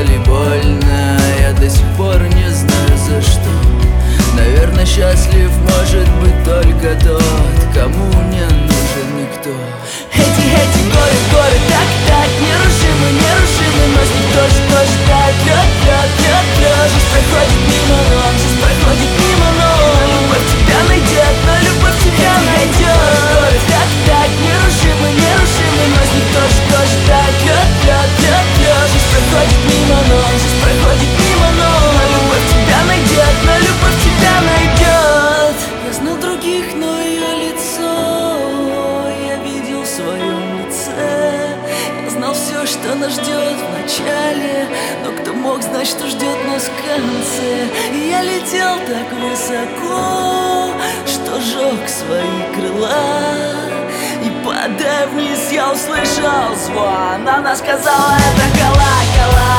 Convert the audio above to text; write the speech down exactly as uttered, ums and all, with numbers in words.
сделали больно. Я до сих пор не знаю за что. Наверное, счастлив может быть только тот, кому не нужен никто. Эти, эти горы, горы, так, так, нерушимы, нерушимы, но с них тоже, тоже тает лед, лед, лед, лед. Жизнь проходит мимо, но жизнь проходит мимо, но любовь тебя найдет, но любовь тебя найдет. Горы, так, так, нерушимы, нерушимы, но с них тоже, тоже тает лед, лед, лед, лед. Жизнь проходит мимо, но жизнь проходит мимо, но любовь тебя найдет, но любовь тебя найдет. Я знал других, но ее лицо я видел в своем лице. Я знал все, что нас ждет в начале, но кто мог знать, что ждет нас в конце? И я летел так высоко, что жег свои крыла. И падая вниз, я услышал звон. Она сказала: это кола, кола.